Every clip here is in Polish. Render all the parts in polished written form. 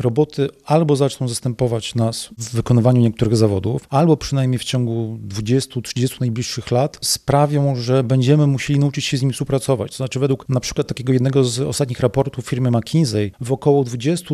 roboty albo zaczną zastępować nas w wykonywaniu niektórych zawodów, albo przynajmniej w ciągu 20-30 najbliższych lat sprawią, że będziemy musieli nauczyć się z nimi współpracować. To znaczy według na przykład takiego jednego z ostatnich raportów firmy McKinsey, w około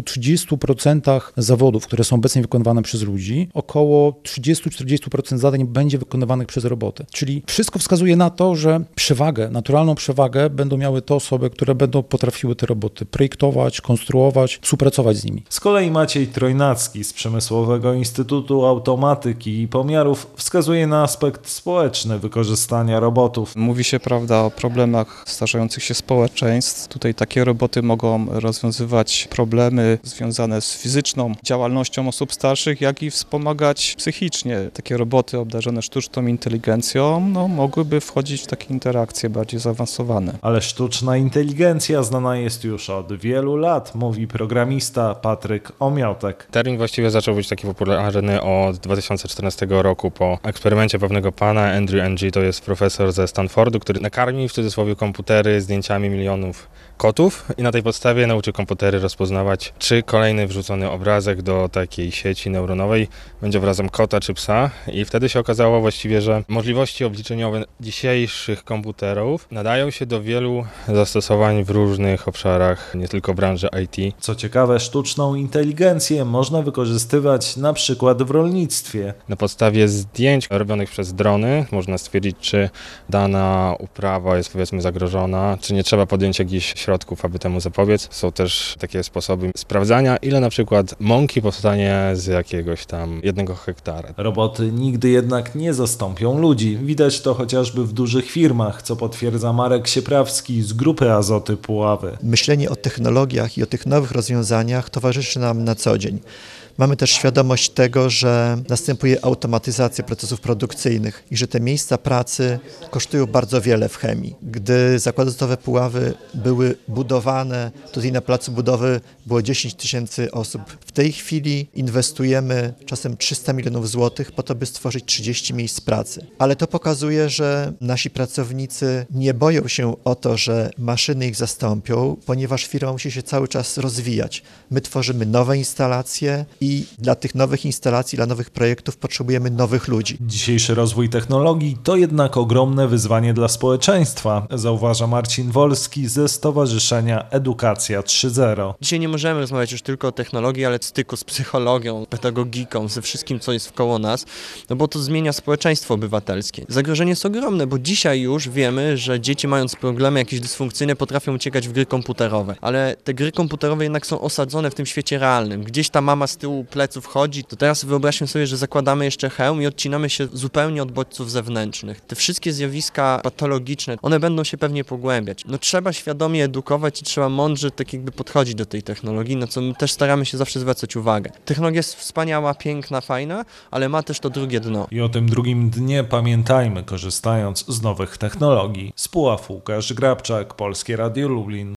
20-30% zawodów, które są obecnie wykonywane przez ludzi, około 30-40% zadań będzie wykonywanych przez roboty. Czyli wszystko wskazuje na to, że naturalną przewagę będą miały te osoby, które będą potrafiły te roboty projektować, konstruować, współpracować z nimi. Z kolei Maciej Trojnacki z Przemysłowego Instytutu Automatyki i Pomiarów wskazuje na aspekt społeczny wykorzystania robotów. Mówi się, prawda, o problemach starzejących się społeczeństw. Tutaj takie roboty mogą rozwiązywać problemy związane z fizyczną działalnością osób starszych, jak i wspomagać psychicznie. Takie roboty obdarzone sztuczną inteligencją mogłyby wchodzić w takie interakcje bardziej zaawansowane. Ale sztuczna inteligencja znana jest już od wielu lat, mówi programista Patryk Omiotek. Termin właściwie zaczął być taki popularny od 2014 roku po eksperymencie pewnego pana. Andrew Ng to jest profesor ze Stanfordu, który nakarmił w cudzysłowie komputery zdjęciami milionów kotów i na tej podstawie nauczył komputery rozpoznawać, czy kolejny wrzucony obrazek do takiej sieci neuronowej będzie obrazem kota czy psa. I wtedy się okazało właściwie, że możliwości obliczeniowe dzisiejszych komputerów nadają się do wielu zastosowań w różnych obszarach, nie tylko branży IT. Co ciekawe, sztuczną inteligencję można wykorzystywać na przykład w rolnictwie. Na podstawie zdjęć robionych przez drony można stwierdzić, czy dana uprawa jest powiedzmy zagrożona, czy nie trzeba podjąć jakichś środków, aby temu zapobiec. Są też takie sposoby sprawdzania, ile na przykład mąki powstanie z jakiegoś tam 1 hektara. Roboty nigdy jednak nie zastąpią ludzi. Widać to chociażby w dużych firmach, co potwierdza Marek Sieprawski z Grupy Azoty Puławy. Myślenie o technologiach i o tych nowych rozwiązaniach towarzyszy nam na co dzień. Mamy też świadomość tego, że następuje automatyzacja procesów produkcyjnych i że te miejsca pracy kosztują bardzo wiele w chemii. Gdy zakłady azotowe Puławy były budowane, tutaj na placu budowy było 10 000 osób. W tej chwili inwestujemy czasem 300 milionów złotych po to, by stworzyć 30 miejsc pracy. Ale to pokazuje, że nasi pracownicy nie boją się o to, że maszyny ich zastąpią, ponieważ firma musi się cały czas rozwijać. My tworzymy nowe instalacje i dla tych nowych instalacji, dla nowych projektów potrzebujemy nowych ludzi. Dzisiejszy rozwój technologii to jednak ogromne wyzwanie dla społeczeństwa, zauważa Marcin Wolski ze Stowarzyszenia Edukacja 3.0. Dzisiaj nie możemy rozmawiać już tylko o technologii, ale styku z psychologią, pedagogiką, ze wszystkim, co jest wkoło nas, bo to zmienia społeczeństwo obywatelskie. Zagrożenie jest ogromne, bo dzisiaj już wiemy, że dzieci mając problemy jakieś dysfunkcyjne potrafią uciekać w gry komputerowe, ale te gry komputerowe jednak są osadzone w tym świecie realnym. Gdzieś ta mama z tyłu pleców chodzi, to teraz wyobraźmy sobie, że zakładamy jeszcze hełm i odcinamy się zupełnie od bodźców zewnętrznych. Te wszystkie zjawiska patologiczne, one będą się pewnie pogłębiać. Trzeba świadomie edukować i trzeba mądrze tak jakby podchodzić do tej technologii, na co my też staramy się zawsze zwracać uwagę. Technologia jest wspaniała, piękna, fajna, ale ma też to drugie dno. I o tym drugim dnie pamiętajmy, korzystając z nowych technologii. Z Puław Łukasz Grabczak, Polskie Radio Lublin.